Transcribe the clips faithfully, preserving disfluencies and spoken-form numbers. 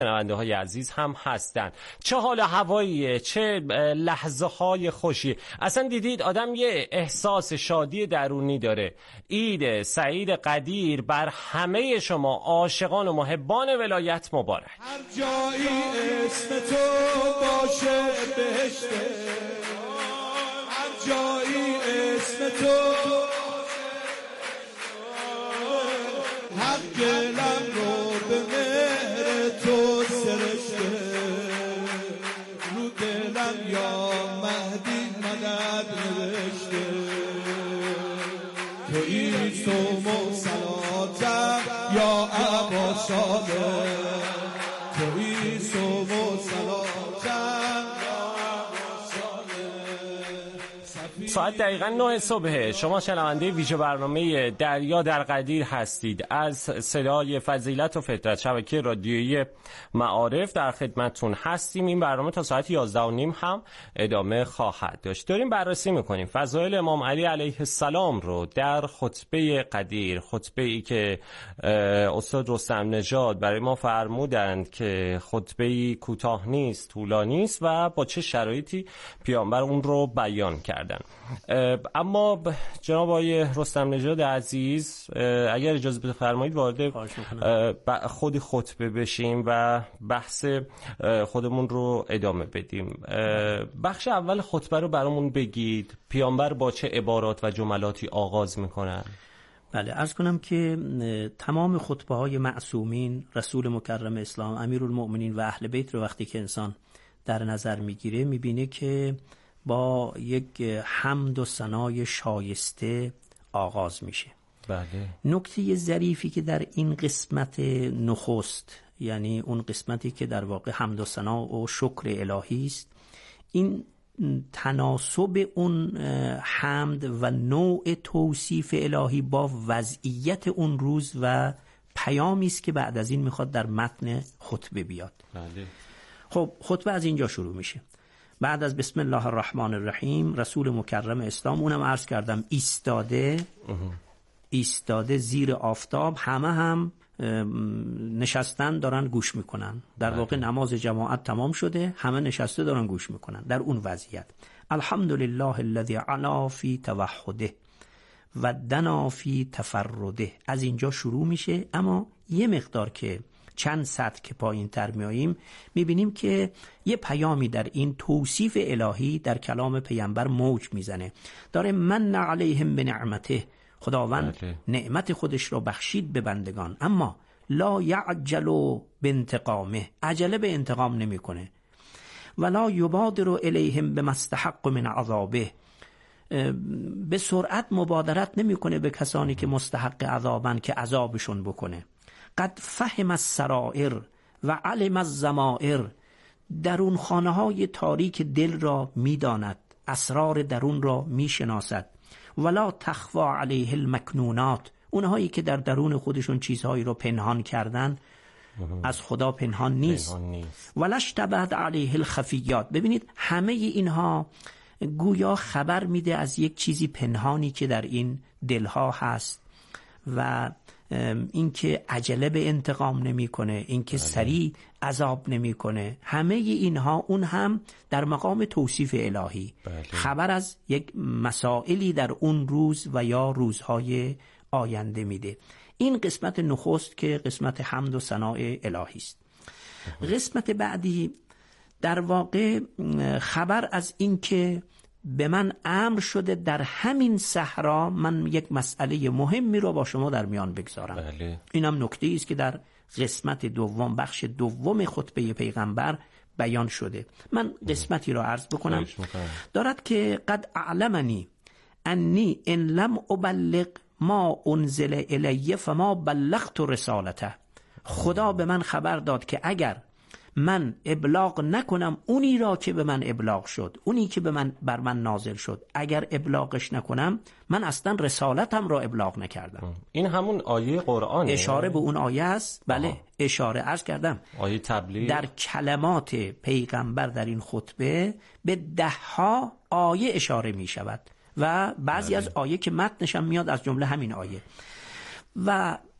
شنونده های عزیز هم هستن. چه حال هواییه، چه لحظه های خوشی. اصلا دیدید آدم یه احساس شادی درونی داره. عید سعید قدیر بر همه شما عاشقان و محبان ولایت مبارک. هر جایی اسم تو باشه بهشته، هر جایی اسم تو هر گلم رو به مهر تو سرشته، رو دلم یا مهدی مدد نوشته، تویی صوم و صلاتم یا ابا صالح، تویی صوم و صلاتم یا ابا صالح. ساعت دقیقاً نه صبح. شما شنونده ویژه برنامه دریا در قدیر هستید. از صدای فضیلت و فطرت شبکه رادیویی معارف در خدمتتون هستیم. این برنامه تا ساعت یازده و نیم هم ادامه خواهد داشت. داریم بررسی میکنیم فضایل امام علی علیه السلام رو در خطبه قدیر، خطبه ای که استاد رستم نژاد برای ما فرمودند که خطبه ای کوتاه نیست، طولانی است و با چه شرایطی پیامبر اون رو بیان کردن. اما جناب آقای رستم نژاد عزیز، اگر اجازه بفرمایید وارد خود خطبه بشیم و بحث خودمون رو ادامه بدیم. بخش اول خطبه رو برامون بگید. پیامبر با چه عبارات و جملاتی آغاز میکنن؟ بله، عرض کنم که تمام خطبه های معصومین، رسول مکرم اسلام، امیرالمؤمنین و اهل بیت رو وقتی که انسان در نظر میگیره میبینه که با یک حمد و ثنای شایسته آغاز میشه. بله. نکته ظریفی که در این قسمت نخست، یعنی اون قسمتی که در واقع حمد و ثنا و شکر الهی است، این تناسب اون حمد و نوع توصیف الهی با وضعیت اون روز و پیامی است که بعد از این میخواد در متن خطبه بیاد. بله. خب خطبه از اینجا شروع میشه. بعد از بسم الله الرحمن الرحیم، رسول مکرم اسلام، اونم عرض کردم ایستاده ایستاده زیر آفتاب، همه هم نشستن دارن گوش میکنن. در واقع نماز جماعت تمام شده، همه نشسته دارن گوش میکنن. در اون وضعیت الحمدلله الذی علا فی توحده و دنا فی تفرده، از اینجا شروع میشه. اما یه مقدار که چند سطر که پایین تر میاییم میبینیم که یه پیامی در این توصیف الهی در کلام پیامبر موج میزنه. داره من علیهم بنعمته، خداوند نعمت خودش را بخشید به بندگان، اما لا یعجل بانتقامه، عجله به انتقام نمیکنه. ولا یبادر الیهم بمستحق من عذابه، به سرعت مبادرت نمیکنه به کسانی که مستحق عذابن که عذابشون بکنه. قد فهم السرائر و علم الضمائر، درون خانه های تاریک دل را میداند، اسرار درون را میشناسد. ولا تخفى علیه المکنونات، اونهایی که در درون خودشون چیزهایی رو پنهان کردن از خدا پنهان نیست. ولا اشتبهت علیه الخفیات، ببینید همه اینها گویا خبر میده از یک چیزی پنهانی که در این دلها هست و اینکه عجله به انتقام نمیکنه، اینکه سریع عذاب نمیکنه. همه اینها اون هم در مقام توصیف الهی، بله. خبر از یک مسائلی در اون روز و یا روزهای آینده میده. این قسمت نخست که قسمت حمد و ثناء الهی است. قسمت بعدی در واقع خبر از اینکه به من امر شده در همین صحرا من یک مسئله مهمی رو با شما در میان بگذارم. بله. اینم نکته‌ای است که در قسمت دوم، بخش دوم خطبه پیغمبر بیان شده. من قسمتی رو عرض بکنم. دارد که قد اعلمنی انی ان لم ابلغ ما انزل الی فما بلغت رسالته، خدا به من خبر داد که اگر من ابلاغ نکنم اونی را که به من ابلاغ شد، اونی که به من بر من نازل شد، اگر ابلاغش نکنم من اصلا رسالتم را ابلاغ نکردم. این همون آیه قرآنه، اشاره به اون آیه است. بله آه. اشاره عرض کردم آیه تبلیغ. در کلمات پیغمبر در این خطبه به ده ها آیه اشاره می شود و بعضی بله. از آیه که متنش هم میاد از جمله همین آیه. و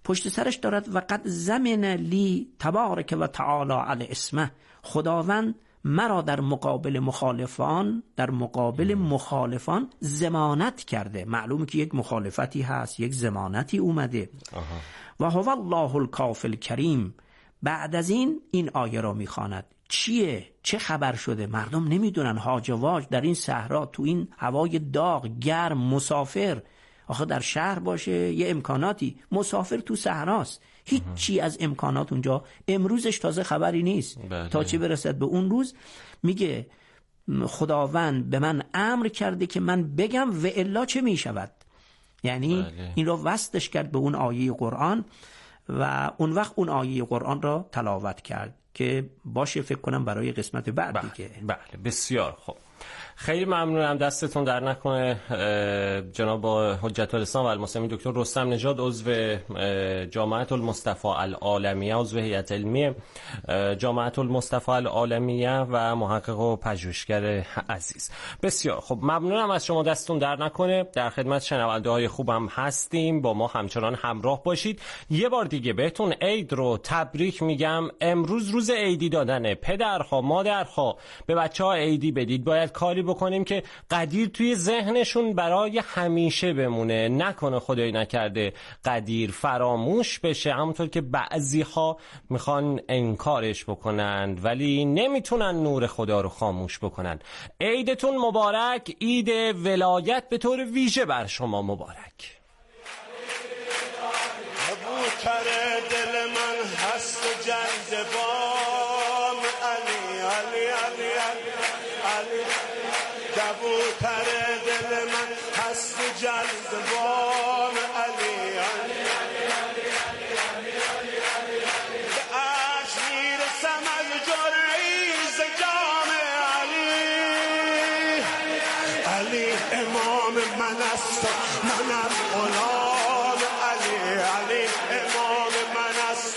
پشت سرش دارد و قد زمن لی تبارک و تعالی علی اسمه، خداوند مرا در مقابل مخالفان در مقابل مخالفان ضمانت کرده. معلومه که یک مخالفتی هست، یک ضمانتی اومده. و هو الله الکاف الکریم. بعد از این این آیه را میخواند. چیه؟ چه خبر شده؟ مردم نمیدونن. هاج و واج در این صحرا، تو این هوای داغ گرم، مسافر. آخه در شهر باشه یه امکاناتی، مسافر تو صحراست، هیچ چی از امکانات اونجا. امروزش تازه خبری نیست. بله. تا چه برسد به اون روز. میگه خداوند به من امر کرده که من بگم و الا چه میشود. یعنی بله. این را وصلش کرد به اون آیه قرآن و اون وقت اون آیه قرآن را تلاوت کرد که باشه فکر کنم برای قسمت بعد بله. دیگه. بله بسیار خوب. خیلی ممنونم، دستتون در نکنه جناب حجت الاسلام و المسلمین دکتر رستم نژاد، عضو جامعه المصطفى العالمیه، عضو هیئت علمی جامعه المصطفى العالمیه و محقق و پژوهشگر عزیز. بسیار خب، ممنونم از شما، دستتون در نکنه. در خدمت شنونده های خوبم هستیم، با ما همچنان همراه باشید. یه بار دیگه بهتون عید رو تبریک میگم. امروز روز عیدی دادنه. پدرها مادرها به بچه‌ها عیدی بدید. باید کاری بکنیم که قدیر توی ذهنشون برای همیشه بمونه، نکنه خدای نکرده قدیر فراموش بشه. همونطور که بعضی ها میخوان انکارش بکنن ولی نمیتونن نور خدا رو خاموش بکنن. عیدتون مبارک، عید ولایت به طور ویژه بر شما مبارک. کبوتر دل من هست جذبام علی علی علی علی علی، کبوتر دل من هست جذبام علی علی به عرش میرسم از جریز جام علی علی، امام من است منم غلام علی علی، امام من است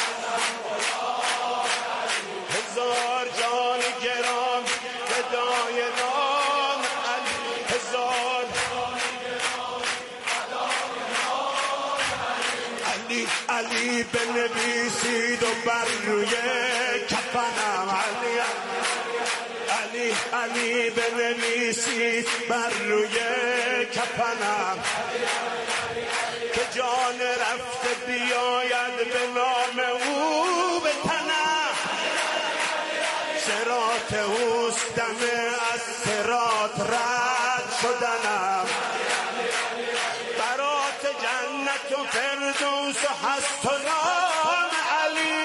هزار جان گرام فدای نام علی، هزار علی علی بنویسید و بر روی کفنم علی علی علی بنویسید بر روی کفنم که جان رفته بیاید به نام او به تنم، صراط اوست دمه از صراط رد شدنم، برات جنت و فردوس و هست و نام علی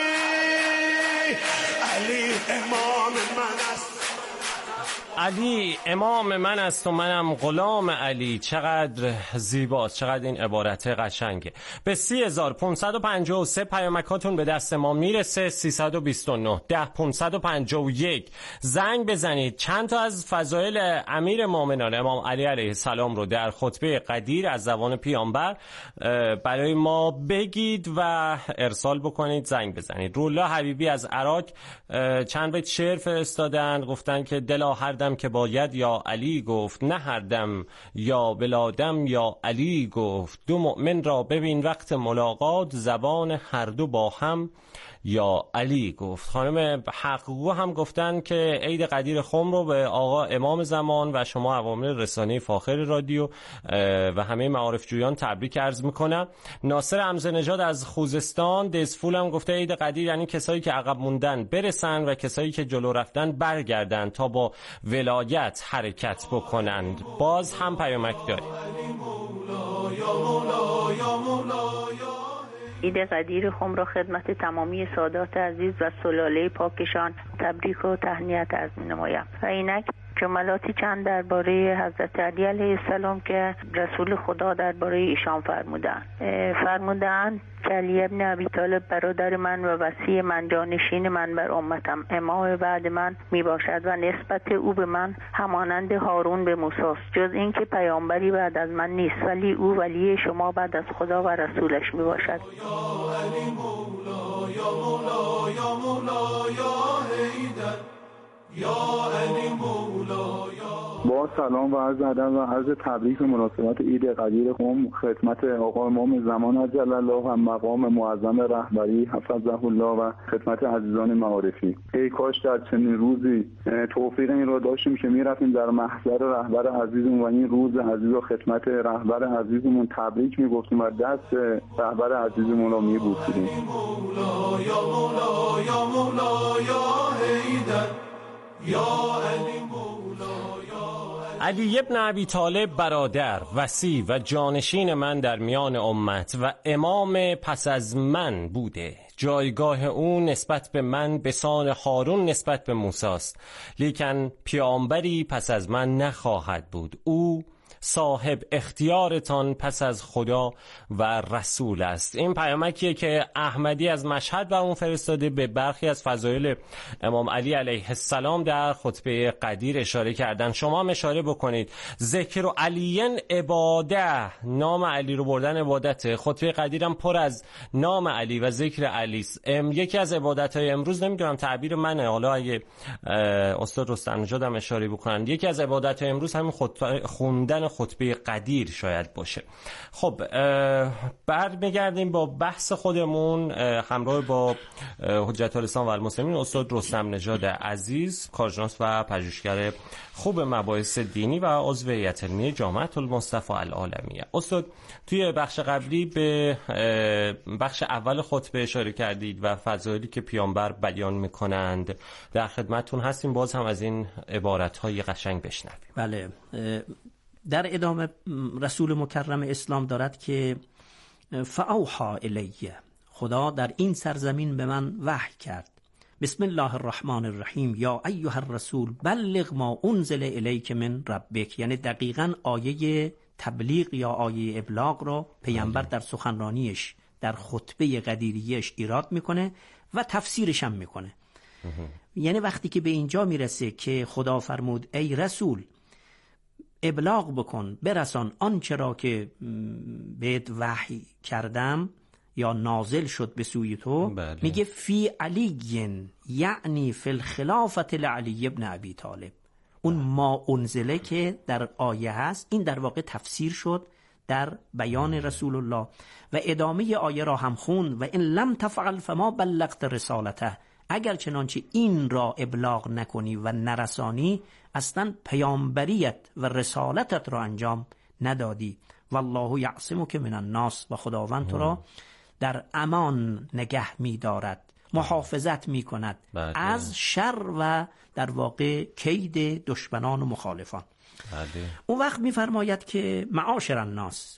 علی، امام من است علی امام من است و منم غلام علی. چقدر زیباست، چقدر این عبارت قشنگه. به سی هزار پانصد و پنجاه و سه پیامکاتون به دست ما میرسه. سیصد و بیست و نه ده پانصد و پنجاه و یک زنگ بزنید. چند تا از فضایل امیر مومنان امام علی علیه السلام رو در خطبه قدیر از زبان پیامبر برای ما بگید و ارسال بکنید، زنگ بزنید. رولا حبیبی از عراق چند بیت شعر فرستادن، گفتن که دلا هر دم که باید یا علی گفت، نه هر دم یا بلادم یا علی گفت، دو مؤمن را ببین وقت ملاقات، زبان هر دو با هم یا علی گفت. خانم حقگو هم گفتن که عید قدیر خم رو به آقا امام زمان و شما عوامل رسانه فاخر رادیو و همه معارف جویان تبریک عرض میکنم. ناصر حمزه نژاد از خوزستان دزفول هم گفته عید قدیر یعنی کسایی که عقب موندن برسن و کسایی که جلو رفتن برگردن تا با ولایت حرکت بکنند. باز هم پیامک داریم. عید قدیر خم را خدمت تمامی سادات عزیز و سلاله پاکشان تبریک و تهنیت عرض می‌نمایم. و اینک جملاتی چند درباره حضرت علی علیه السلام که رسول خدا درباره ایشان فرمودند. فرمودند که علی ابن ابی طالب برادر من و وصی من، جانشین من بر امتم، امام بعد من می باشد و نسبت او به من همانند هارون به موسی است، جز اینکه پیامبری بعد از من نیست، ولی او ولی شما بعد از خدا و رسولش می باشد. یا علی مولا یا مولا یا مولا یا حیدر یا علی مولا یا با سلام و عرض ادب و عرض تبریک به مناسبت عید قدیر قم خدمت آقا امام زمان عجل الله و مقام معظم رهبری حفظه الله و خدمت عزیزان معارفی. ای کاش در چنین روزی توفیق این رو داشتیم که میرفتیم در محضر رهبر عزیزمون و این روز عزیز و خدمت رهبر عزیزمون تبریک میگفتیم و دست رهبر عزیزمون رو میبوسیدیم. مولا یا مولا یا مولا یا حیدر یا علی مولا. علی ابن ابی طالب برادر، وصی و جانشین من در میان امت و امام پس از من بوده. جایگاه او نسبت به من به سان هارون نسبت به موسی است، لیکن پیامبری پس از من نخواهد بود. او صاحب اختیارتان پس از خدا و رسول است. این پیامکیه که احمدی از مشهد و اون فرستاده به برخی از فضایل امام علی علیه السلام در خطبه قدیر اشاره کردن. شما هم اشاره بکنید ذکر و علیین عباده، نام علی رو بردن عبادته. خطبه قدیرم پر از نام علی و ذکر علی است. یکی از عبادت‌های امروز، نمیدونم تعبیر منه، حالا اگه استاد رستم نژاد هم اشاره بکنن، یکی از عبادت‌های امروز همین خوندن خطبه قدیر شاید باشه. خب برمیگردیم با بحث خودمون همراه با حجت الاسلام و المسلمین استاد رستم نژاد عزیز، کارشناس و پژوهشگر خوب مباحث دینی و عضو هیئت علمی جامعه المصطفى العالمیه. استاد توی بخش قبلی به بخش اول خطبه اشاره کردید و فضایلی که پیامبر بیان میکنند. در خدمتتون هستیم، باز هم از این عبارت‌های قشنگ بشنویم. بله، در ادامه رسول مکرم اسلام دارد که فاوحی الیه، خدا در این سرزمین به من وحی کرد. بسم الله الرحمن الرحیم یا ایها الرسول بلغ ما انزل الیک من ربک. یعنی دقیقاً آیه تبلیغ یا آیه ابلاغ را پیامبر در سخنرانیش در خطبه قدیریش ایراد میکنه و تفسیرش هم میکنه. یعنی وقتی که به اینجا میرسه که خدا فرمود ای رسول ابلاغ بکن، برسان آنچه را که بهت وحی کردم یا نازل شد به سوی تو. بله. میگه فی علی، یعنی فی الخلافت لعلی ابن ابی طالب. اون ما انزله که در آیه هست، این در واقع تفسیر شد در بیان رسول الله و ادامه آیه را هم خون و این لم تفعل فما بلغت رسالته. اگر چنانچه این را ابلاغ نکنی و نرسانی، اصلا پیامبریت و رسالتت را انجام ندادی. والله یعصمک من الناس، و خداوند تو را در امان نگه می دارد، محافظت می کند از شر و در واقع کید دشمنان و مخالفان. بله. اون وقت می فرماید که معاشر الناس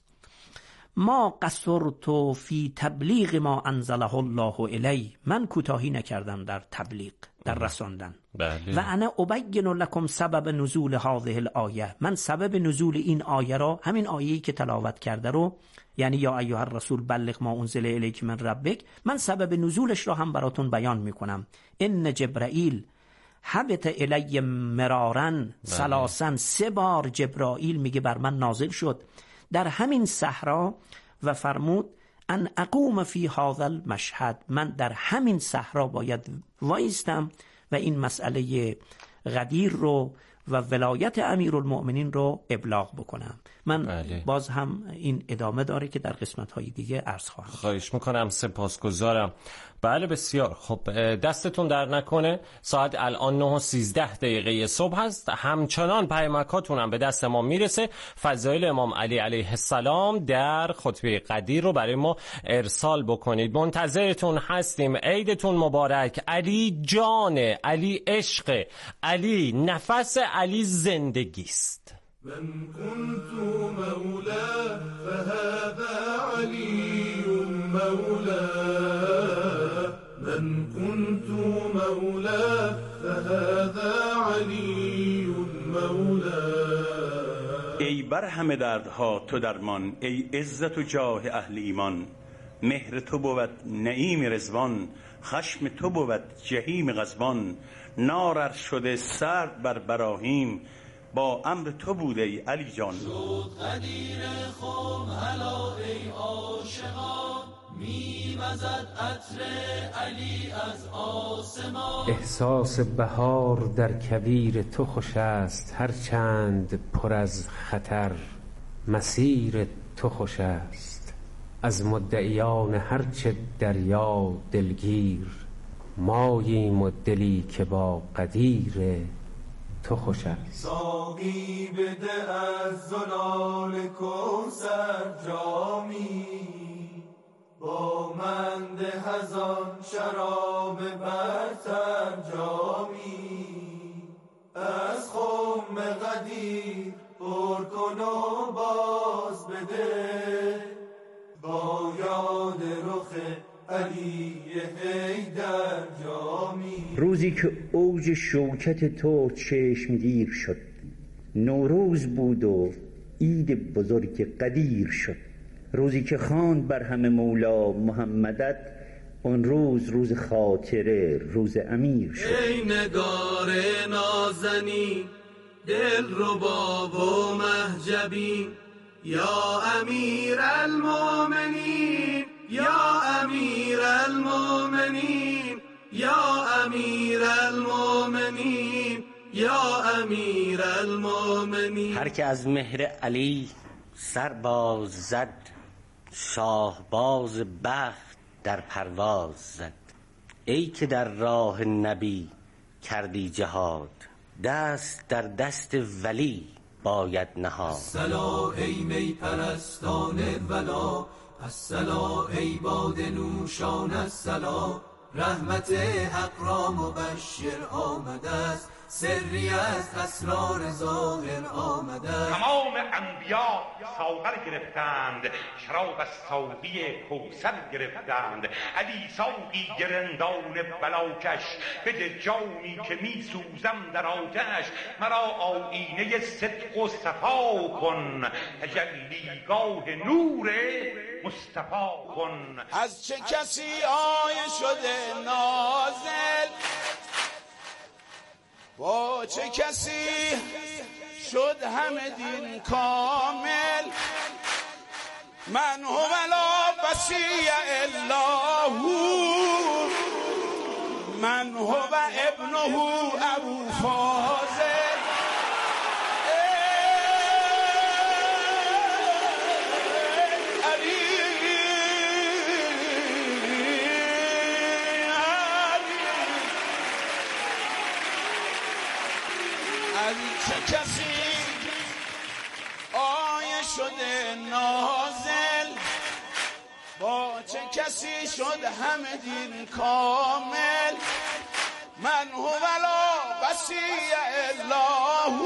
ما قصرت فی تبلیغ ما انزله الله الی، من کوتاهی نکردم در تبلیغ، در رساندن. بله. و انا ابین لکم سبب نزول هذه الآیه، من سبب نزول این آیه را، همین آیه‌ای که تلاوت کرده رو، یعنی یا ایها الرسول بلغ ما انزل الیک من ربک، من سبب نزولش را هم براتون بیان میکنم. ان جبرائیل حبت الی مرارن ثلاثا، سه بار جبرائیل میگه بر من نازل شد در همین صحرا و فرمود ان اقوم فی هذا المشهد، من در همین صحرا باید وایستم و این مسئله غدیر رو و ولایت امیرالمؤمنین رو ابلاغ بکنم. من بله. باز هم این ادامه داره که در قسمت‌های دیگه عرض خواهم. خواهش میکنم، سپاسگزارم. بله بسیار خب، دستتون در نکنه. ساعت الان نه و سیزده دقیقه صبح هست، همچنان پیامکاتون هم به دست ما میرسه. فضایل امام علی علیه السلام در خطبه قدیر رو برای ما ارسال بکنید، منتظرتون هستیم. عیدتون مبارک. علی جان، علی عشق، علی نفس، علی زندگیست. من كنت مولا فهذا علي مولا، من كنت مولا فهذا علي مولا. ای بر همه دردها تو درمان، ای عزت و جاه اهل ایمان. مهر تو بود نعیم رضوان، خشم تو بود جهیم غضبان. نار شده سرد بر براهیم، با امر تو بوده ای علی جان. شد قدیر خم هلا ای عاشقان، می‌وزد عطر علی از آسمان. احساس بهار در کویر تو خوش است، هر چند پر از خطر مسیر تو خوش است. از مدعیان هرچه دریا دلگیر، ماییم و دلی که با قدیر تو خوش است. ساقی بده از زلال کوثر جامی، با من ده از آن شراب برتر جامی. از خم قدیر پر کن و باز بده، با یاد رخ علی حیدر جامی. روزی که اوج شوکت تو چشمگیر شد، نوروز بود و عید بزرگ قدیر شد. روزی که خواند بر همه مولا محمدت، اون روز روز خاطره روز امیر شد. ای نگار نازنین دل ربا و مهجبین، یا امیر المؤمنین یا امیر المؤمنین یا امیر المؤمنین یا امیر المؤمنین. هر که از مهر علی سر باز زد، شاهباز بخت در پرواز زد. ای که در راه نبی کردی جهاد، دست در دست ولی باید نهاد. الصلا ای می پرستان ولا، الصلا ای باد نوشان الصلا. رحمت حق را مبشر آمده است، سری از اسرار ظاهر آمده است. تمام انبیا ساغر گرفتند، شراب از ساقی کوثر گرفتند. علی ساقی گرندان بلاکش، بده جامی که می سوزم در آتش. مرا آینه صدق و صفا کن، تجلیگاه نور مصطفی کن. از چه کسی آیه شده نازل، با چه کسی شد همه دین کامل. من هو لا وصی الله، من هو ابنه ابو فاضل. از چه کسی آیه شده نازل، با چه کسی شد همه دین کامل. من هو لا وصی الله،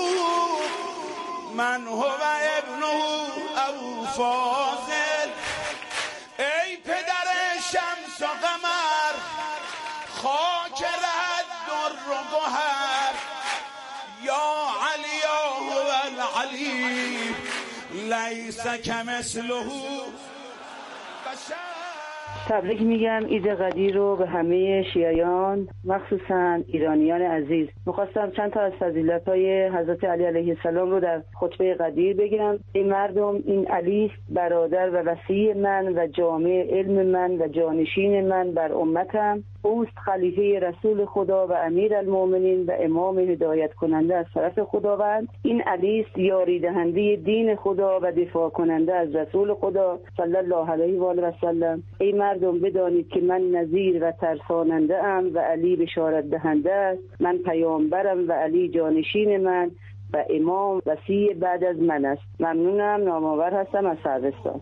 من هو ابنه ابو فاضل. ای پدر شمس و قمر، خاک رد در و گوهر. یا علی یا هو العلی، لیس کمثله بشر. تبریک میگم عید قدیر رو به همه شیعیان، مخصوصا ایرانیان عزیز. میخواستم چند تا از فضیلت‌های حضرت علی علیه السلام رو در خطبه قدیر بگم. این مردم، این علی برادر و وصی من و جامع علم من و جانشین من بر امتم. اوست خلیفه رسول خدا و امیر المؤمنین و امام هدایت کننده از طرف خداوند. این علی است یاری دهنده دین خدا و دفاع کننده از رسول خدا صلی الله علیه و آله و سلم. ای مردم بدانید که من نذیر و ترساننده ام و علی بشارت دهنده است. من پیامبرم و علی جانشین من و امام وصی بعد از من است. ممنونم. نامآور هستم از سروستان.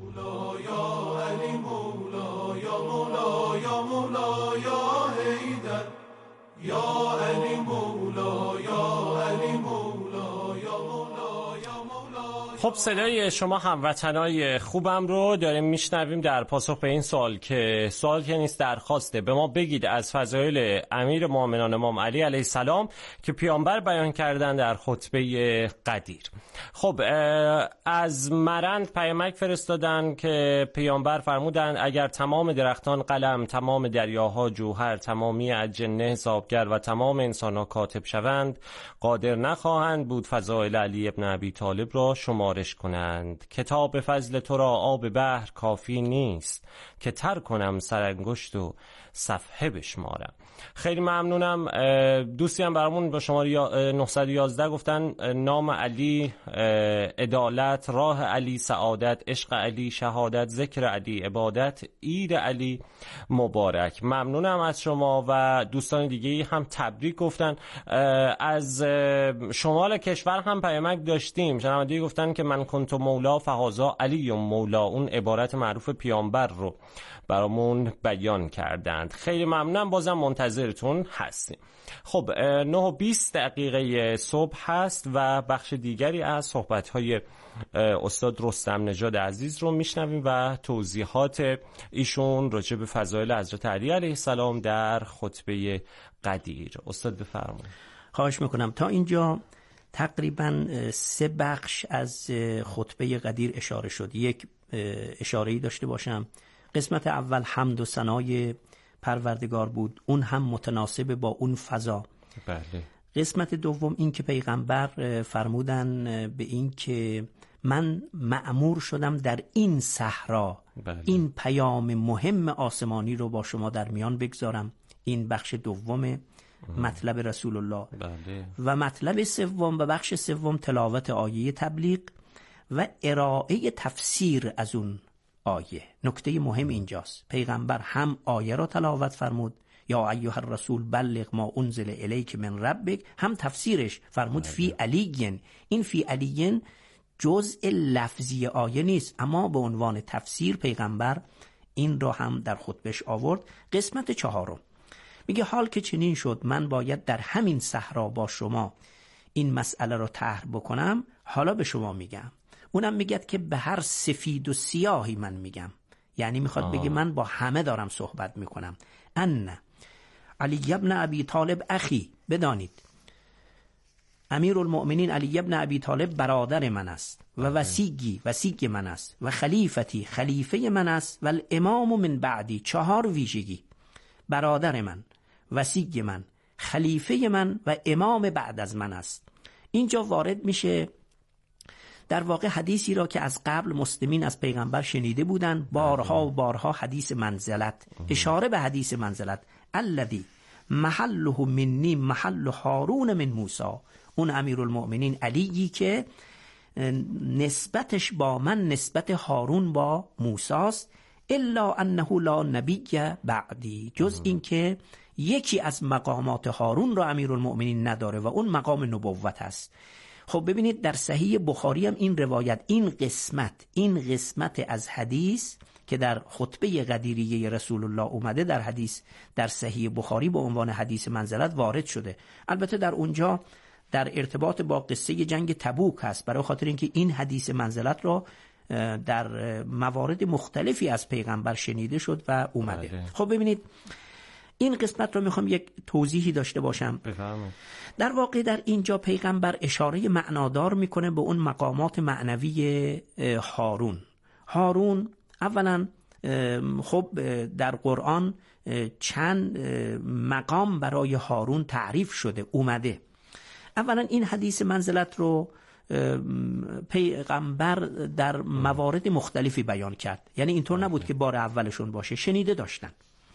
یا مولا یا حیدر، یا علی مولا یا علی مولا یا مولا یا مولا. خب صدای شما هموطنای خوبم رو داریم میشنویم در پاسخ به این سوال که سوال که نیست درخواسته. به ما بگید از فضایل امیر مومنان امام علی علیه السلام که پیامبر بیان کردن در خطبه قدیر. خب از مرند پیامک فرستادن که پیامبر فرمودن اگر تمام درختان قلم، تمام دریاها جوهر، تمامی اجنه حسابگر و تمام انسانها کاتب شوند، قادر نخواهند بود فضایل علی ابن ابی طالب را شماره سفارش کنند. کتاب فضل تو را آب بحر کافی نیست که تر کنم سرانگشت و صفحه بشمارم. خیلی ممنونم. دوستی هم برامون با شماره نهصد و یازده گفتن نام علی عدالت، راه علی سعادت، عشق علی شهادت، ذکر علی عبادت، عید علی مبارک. ممنونم از شما. و دوستان دیگه هم تبریک گفتن. از شمال کشور هم پیامک داشتیم. شنوندگی گفتن که من کنت مولا فهازا علی مولا، اون عبارت معروف پیامبر رو برامون بیان کردند. خیلی ممنونم. بازم منتظرتون هستیم. خب نه و بیست دقیقه صبح هست و بخش دیگری از صحبت‌های استاد رستم نژاد عزیز رو میشنویم و توضیحات ایشون راجع به فضایل حضرت علی علیه السلام در خطبه قدیر. استاد بفرمایید. خواهش میکنم. تا اینجا تقریبا سه بخش از خطبه قدیر اشاره شد. یک اشاره‌ای داشته باشم. قسمت اول حمد و ثنای پروردگار بود، اون هم متناسب با اون فضا. بله. قسمت دوم این که پیغمبر فرمودن به این که من مأمور شدم در این صحرا بله. این پیام مهم آسمانی رو با شما در میان بگذارم. این بخش دوم مطلب رسول الله. بله. و مطلب سوم و بخش سوم تلاوت آیه تبلیغ و ارائه تفسیر از اون آیه. نکته مهم اینجاست، پیغمبر هم آیه را تلاوت فرمود یا ایها الرسول بلغ ما انزل الیک من ربک، هم تفسیرش فرمود بله. فی علیین. این فی علیین جزء لفظی آیه نیست، اما به عنوان تفسیر پیغمبر این را هم در خطبهش آورد. قسمت چهارم میگه حال که چنین شد من باید در همین صحرا با شما این مسئله را طرح بکنم، حالا به شما میگم. اونم میگه که به هر سفید و سیاهی من میگم، یعنی میخواد آه. بگه من با همه دارم صحبت میکنم. ان علی ابن ابی طالب اخی، بدانید امیر المؤمنین علی ابن ابی طالب برادر من است و وسیگی وسیگ من است و خلیفتی خلیفه من است و الامام من بعدی. چهار ویژگی: برادر من، وسیگ من، خلیفه من و امام بعد از من است. اینجا وارد میشه در واقع حدیثی را که از قبل مسلمین از پیغمبر شنیده بودند، بارها و بارها حدیث منزلت، اشاره به حدیث منزلت. الذی محله منی محل هارون من موسی. اون امیرالمؤمنین علیی که نسبتش با من نسبت هارون با موسی است. الا انه لا نبی بعدی، جز این که یکی از مقامات هارون را امیرالمؤمنین نداره و اون مقام نبوت است. خب ببینید در صحیح بخاری هم این روایت، این قسمت این قسمت از حدیث که در خطبه قدیریه رسول الله اومده، در حدیث در صحیح بخاری به عنوان حدیث منزلت وارد شده. البته در اونجا در ارتباط با قصه جنگ تبوک هست، برای خاطر اینکه این حدیث منزلت را در موارد مختلفی از پیغمبر شنیده شد و اومده. بله. خب ببینید این قسمت رو میخوام یک توضیحی داشته باشم. بفرمایید. در واقع در اینجا پیغمبر اشاره معنادار میکنه به اون مقامات معنوی هارون. هارون اولا خب در قرآن چند مقام برای هارون تعریف شده اومده. اولا این حدیث منزلت رو پیغمبر در موارد مختلفی بیان کرد، یعنی اینطور نبود که بار اولشون باشه، شنیده داشتن.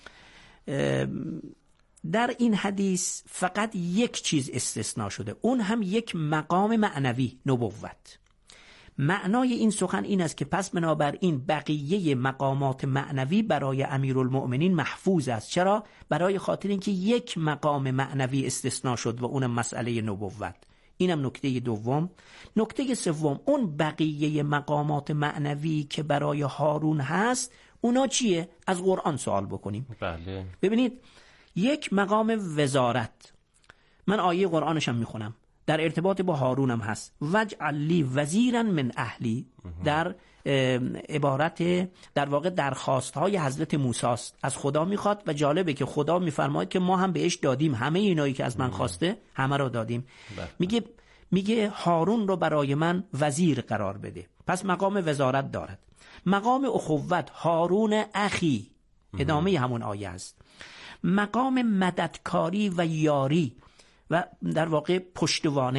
در این حدیث فقط یک چیز استثناء شده، اون هم یک مقام معنوی، نبوت. معنای این سخن این است که پس بنابراین بقیه مقامات معنوی برای امیرالمؤمنین محفوظ است. چرا؟ برای خاطر اینکه یک مقام معنوی استثناء شد و اونم مسئله نبوت. اینم نکته دوم. نکته سوم، اون بقیه مقامات معنوی که برای هارون هست اونا چیه؟ از قرآن سوال بکنیم. بله. ببینید یک مقام وزارت، من آیه قرآنشم میخونم، در ارتباط با هارونم هست. وجعل لی وزیرا من اهلی، در عبارت در واقع درخواست های حضرت موسی است، از خدا میخواد و جالبه که خدا میفرماید که ما هم بهش دادیم، همه اینایی که از من خواسته همه را دادیم. میگه میگه هارون رو برای من وزیر قرار بده، پس مقام وزارت دارد. مقام اخوت، هارون اخی، ادامه همون آیه است. مقام مددکاری و یاری و در واقع پشتوانه،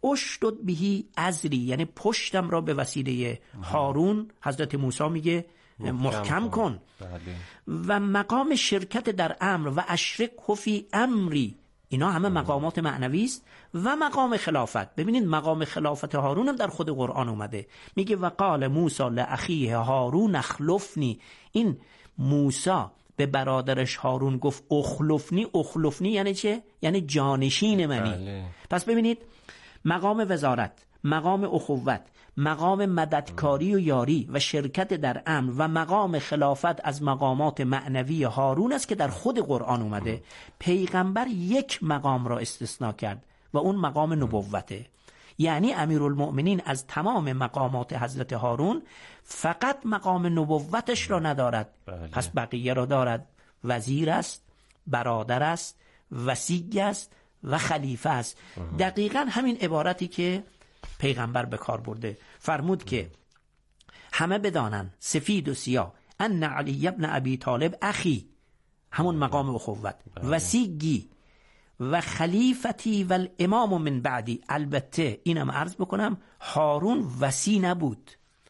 اشدد بهی ازری، یعنی پشتم را به وسیله هارون حضرت موسی میگه محکم کن. و مقام شرکت در امر و اشرک فی امری، اینا همه مقامات معنوی است. و مقام خلافت، ببینید مقام خلافت هارون هم در خود قرآن اومده، میگه و قال موسی لاخیه هارون اخلفنی. این موسی به برادرش هارون گفت اخلفنی. اخلفنی یعنی چه؟ یعنی جانشین منی. بله. پس ببینید مقام وزارت، مقام اخوت، مقام مددکاری و یاری و شرکت در امر و مقام خلافت از مقامات معنوی هارون است که در خود قرآن اومده. پیغمبر یک مقام را استثناء کرد و اون مقام نبوته. یعنی امیرالمؤمنین از تمام مقامات حضرت هارون فقط مقام نبوتش را ندارد. بله. پس بقیه را دارد. وزیر است، برادر است، وصی است و خلیفه است. دقیقاً همین عبارتی که پیغمبر به کار برده، فرمود که همه بدانن سفید و سیاه ان علی ابن ابی طالب اخی، همون مقام اخوت، وصیگی و خلیفتی و الامام من بعدی. البته اینم عرض بکنم هارون وصی نبود،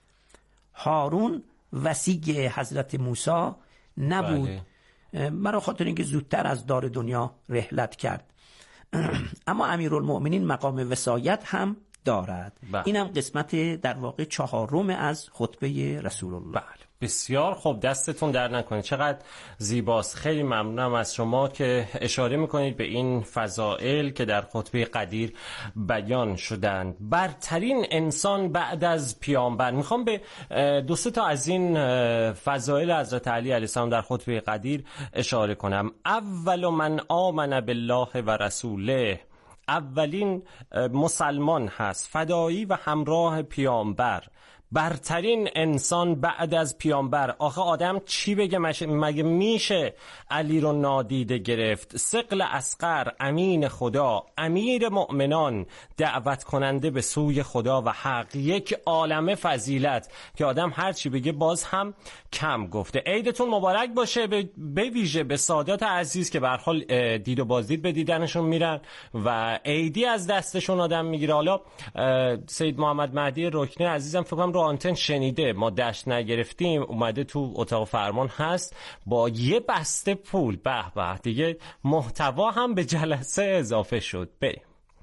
هارون وصی حضرت موسی نبود. بله. برای خاطر اینکه زودتر از دار دنیا رحلت کرد. اما امیرالمؤمنین مقام وصایت هم دارد. بله. اینم قسمت در واقع چهارم از خطبه رسول الله. بله. بسیار خوب، دستتون در نکنه، چقدر زیباست. خیلی ممنونم از شما که اشاره میکنید به این فضائل که در خطبه قدیر بیان شدند. برترین انسان بعد از پیامبر. میخوام به دو سه تا از این فضائل حضرت علی علیه السلام در خطبه قدیر اشاره کنم. اول من آمن بالله و رسوله، اولین مسلمان هست، فدایی و همراه پیامبر، برترین انسان بعد از پیامبر. آخه آدم چی بگه؟ مگه میشه علی رو نادیده گرفت؟ ثقل اصغر، امین خدا، امیر مؤمنان، دعوت کننده به سوی خدا و حق، یک عالمه فضیلت که آدم هر چی بگه باز هم کم گفته. عیدتون مبارک باشه، به ویژه به سادات عزیز که به هر حال دید و بازدید به دیدنشون میرن و عیدی از دستشون آدم میگیره. حالا سید محمد مهدی رکنی عزیزم فکر کنم رو آنتن شنیده، ما دشت نگرفتیم، اومده تو اتاق فرمان هست با یه بسته پول. به به، دیگه محتوا هم به جلسه اضافه شد. بریم.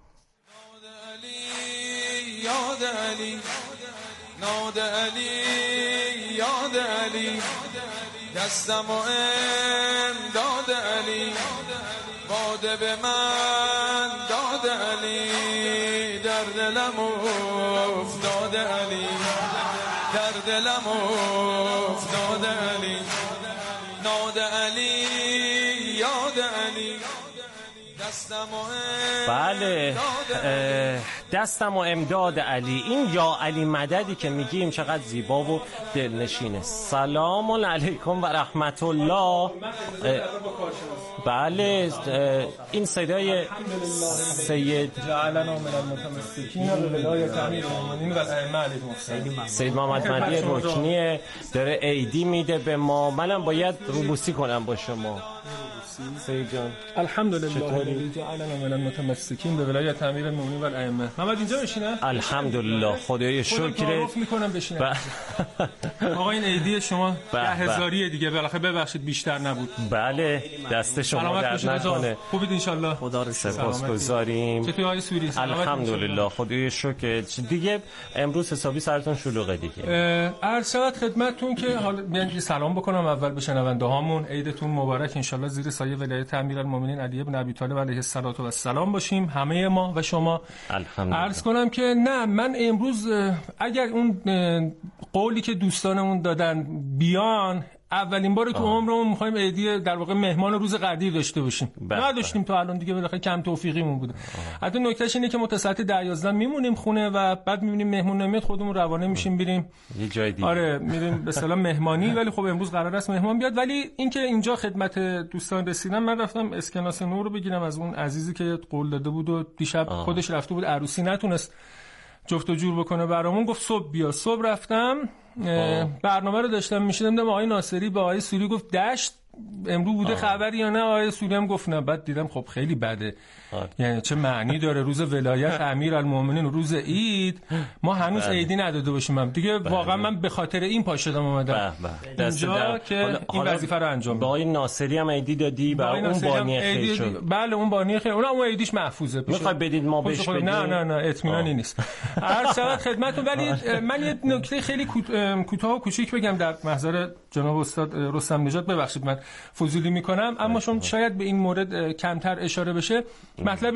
یاد علی، ناد علی، یاد علی، دستم و امداد علی، باده به من داد علی، در دلم افتاد علی، در دلم افتاد علی، ناد علی، یاد علی، دستم و بله، دستم و امداد علی. این یا علی مددی که میگیم چقدر زیبا و دلنشینه. سلام علیکم و رحمت الله. بله، این صدای سید جعلنا من المتمسکین به ولایت امیرالمؤمنین و الائمه علیهم. سید محمد مهدی رکنی داره عیدی میده به ما. منم باید روبوسی کنم با شما سید جان. الحمدلله الذی جعلنا من المتمسکین به ولایت امیرالمؤمنین و الائمه. محمد اینجا بشینه؟ الحمدلله، خدای شکر. تعارف میکنم بشینه. آقا این عیدی شما ده هزاریه دیگه، بالاخره ببخشید بیشتر نبود. بله، دست شما درد نکنه. خوبید ان شاء الله؟ خدا رو سپاسگزاریم. چطوری آقای سوری؟ الحمدلله، خدای شکر. دیگه امروز حسابی سرتون شلوغه دیگه. عرض شود خدمتتون که حالا بیان سلام بکنم اول به شنونده هامون. عیدتون مبارک ان شاء الله، زیر سایه ولایت امیرالمؤمنین علی بن ابی طالب علیه السلام باشیم همه ما و شما. الحمدلله. عرض کنم که نه، من امروز اگر اون قولی که دوستانمون دادن بیان، اولین باره تو عمرمون می‌خوایم عیدی در واقع مهمان روز قدیر داشته باشیم. نداشتیم تا الان دیگه، بالاخره کم توفیقیمون بوده. حتی نکتهش اینه که متساعت ده یازده میمونیم خونه و بعد می‌بینیم مهمون نمیاد، خودمون روانه میشیم بریم یه جای دیگه. آره، میریم به اصطلاح مهمانی، ولی خب امروز قرار است مهمان بیاد. ولی اینکه اینجا خدمت دوستان رسیدم، من رفتم اسکناس نور رو بگیرم از اون عزیزی که قول داده بود و دیشب آه. خودش رفته بود عروسی، نتونست جفت و جور بکنه برامون، گفت صبح بیا. صبح رفتم برنامه رو داشتم میشیدم، دیدم آقای ناصری با آقای سوری گفت دشت امروز بوده خبری یا نه آیه سوری هم گفت نه. بعد دیدم خب خیلی بده، یعنی چه معنی داره روز ولایت امیرالمومنین روز عید ما هنوز عیدی نداده باشیم هم. دیگه واقعا من به خاطر این پا شدم اومدم اینجا که این وظیفه رو انجام بدم. با این ناصری هم عیدی دادی و اون بانی خیر شد. بله اون بانی خیر، اونم اون عیدیش محفوظه. میخوای بدید ما بهش بدیم؟ نه نه نه اطمینانی نیست. عرض شود خدمتتون. ولی من یه نکته خیلی کوتاه و کوچیک بگم در محضر جناب استاد رستم نژاد، ببخشید من فضولی میکنم اما چون شاید به این مورد کمتر اشاره بشه. مطلب